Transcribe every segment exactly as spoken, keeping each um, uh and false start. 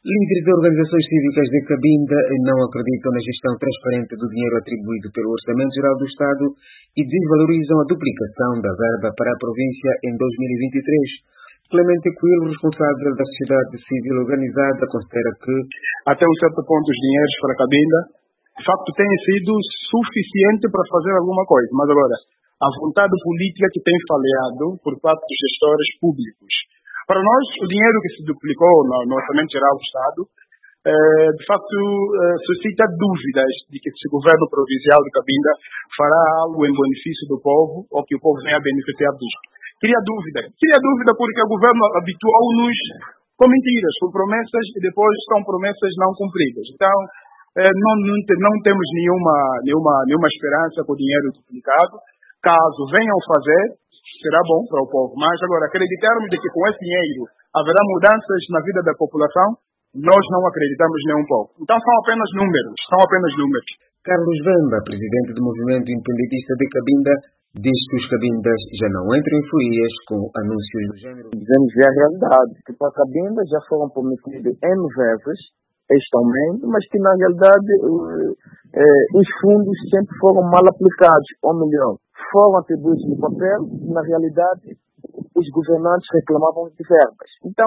Líderes de organizações cívicas de Cabinda não acreditam na gestão transparente do dinheiro atribuído pelo Orçamento Geral do Estado e desvalorizam a duplicação da verba para a província em dois mil e vinte e três. Clemente Coelho, responsável da sociedade civil organizada, considera que até um certo ponto os dinheiros para Cabinda, de facto, têm sido suficiente para fazer alguma coisa. Mas agora, a vontade política que tem falhado por parte dos gestores públicos. Para nós, o dinheiro que se duplicou no, no Orçamento Geral do Estado, eh, de facto, eh, suscita dúvidas de que se o governo provincial de Cabinda fará algo em benefício do povo ou que o povo venha a beneficiar disto. Cria dúvida. Cria dúvida porque o governo habituou-nos com mentiras, com promessas e depois são promessas não cumpridas. Então, eh, não, não, não temos nenhuma, nenhuma, nenhuma esperança com o dinheiro duplicado. Caso venham fazer, será bom para o povo. Mas agora, acreditarmos de que com esse dinheiro haverá mudanças na vida da população, nós não acreditamos nem um pouco. Então são apenas números, são apenas números. Carlos Bamba, presidente do Movimento Independentista de Cabinda, diz que os cabindas já não entram em furias com anúncios do género. Dizemos ver a realidade, que para Cabinda já foram prometidos N vezes este aumento, mas que na realidade eh, eh, os fundos sempre foram mal aplicados, ou melhor, foram atribuídos no papel e na realidade os governantes reclamavam de verbas. Então,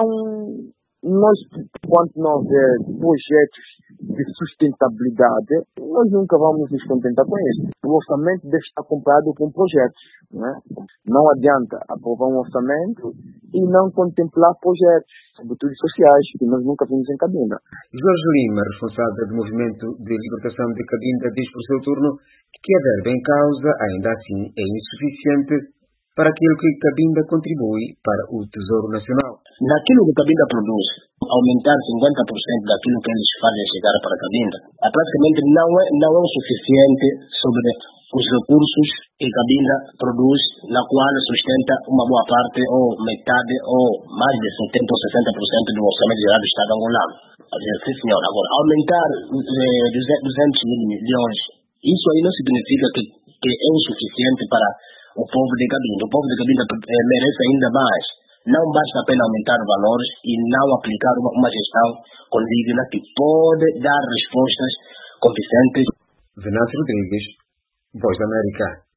nós, quando não houver projetos de sustentabilidade, nós nunca vamos nos contentar com isso. O orçamento deve estar acompanhado com projetos. Não é? Não adianta aprovar um orçamento e não contemplar projetos, sobretudo sociais, que nós nunca vimos em Cabinda. Jorge Lima, responsável do Movimento de Libertação de Cabinda, diz por seu turno que a verba em causa, ainda assim, é insuficiente para aquilo que Cabinda contribui para o Tesouro Nacional. Naquilo que Cabinda produz, aumentar cinquenta por cento daquilo que eles fazem chegar para Cabinda, é praticamente não é, não é o suficiente sobre os recursos que Cabinda produz, na qual sustenta uma boa parte, ou metade, ou mais de setenta ou sessenta por cento do orçamento geral do Estado angolano. Sim, senhor. Agora, aumentar eh, duzentos mil milhões, isso aí não significa que, que é o suficiente para o povo de Cabinda. O povo de Cabinda eh, merece ainda mais. Não basta apenas aumentar valores e não aplicar uma, uma gestão condigna que pode dar respostas convincentes. Venâncio Rodrigues, Voz da América.